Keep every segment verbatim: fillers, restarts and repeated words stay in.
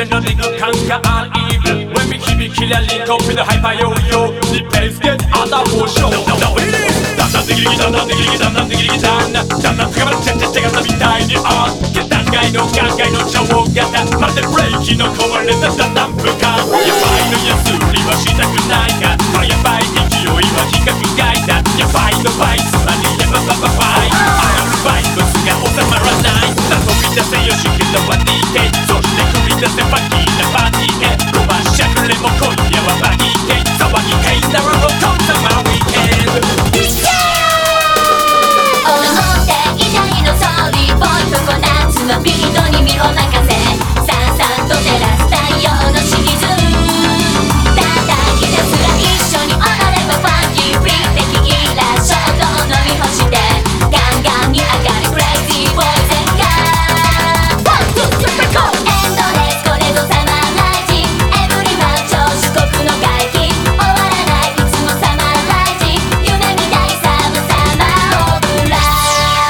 adrenaline感がある When we keep it clearly go with the hyper yo yo The pace gets out of motion Now it is だんだんでぎりぎだんだんでぎりぎだんだんでぎりぎだんだんだんだん深まるチェチェチェ型みたいにあっ段階の考えの超型まるでブレーキの壊れたダンプカーやばいのやすりはしたくないかこのやばい勢いは比較外だやばいのバイつまりやばばばバイあのバイブスが収まらないさあ飛び出せよしけどは ディーケー そして繰り出せファキーなパーティーへ飛ばしゃくれも今夜はバギー系騒ぎ系ならもうこんなマウィーケンドビートに身を任せさあさあと照らす太陽のシーズンただひたすら一緒に踊ればファンキービーテキーラ衝動飲み干してガンガンに上がるクレイジーボーイズがワン、ツー、スリー、ゴーエンドレスこれぞサマーライジエブリマン超四国の外気終わらないいつもサマーライジ夢みたいサムサマーオブライ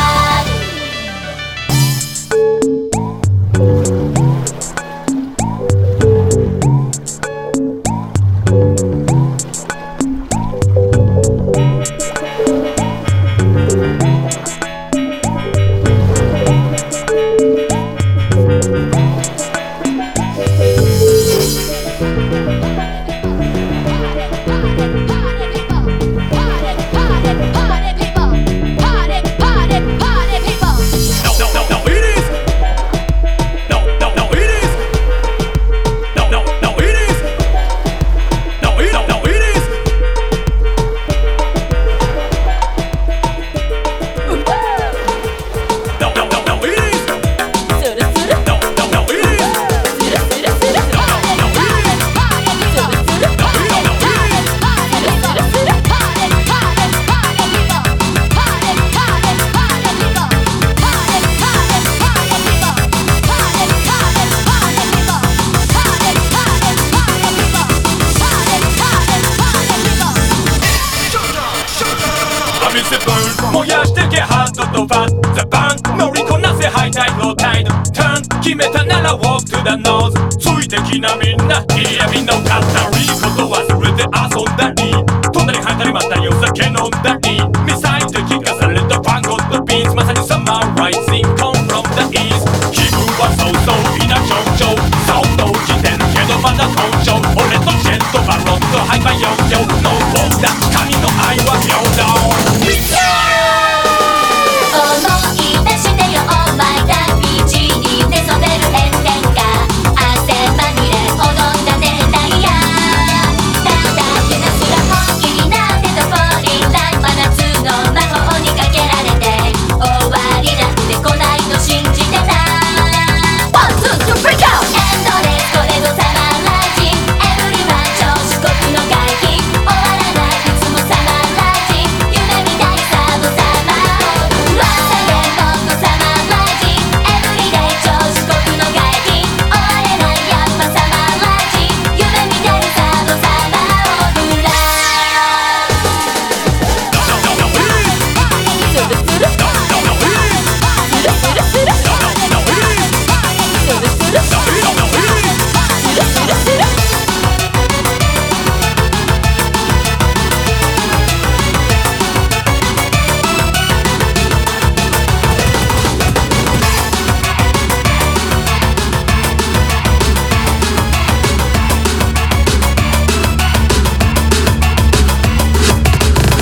燃やしてけハートとファンザバン乗りこなせハイタイロータイドターン決めたなら Walk to the nose ついてきなみんないやみんな語りこと忘れて遊んだ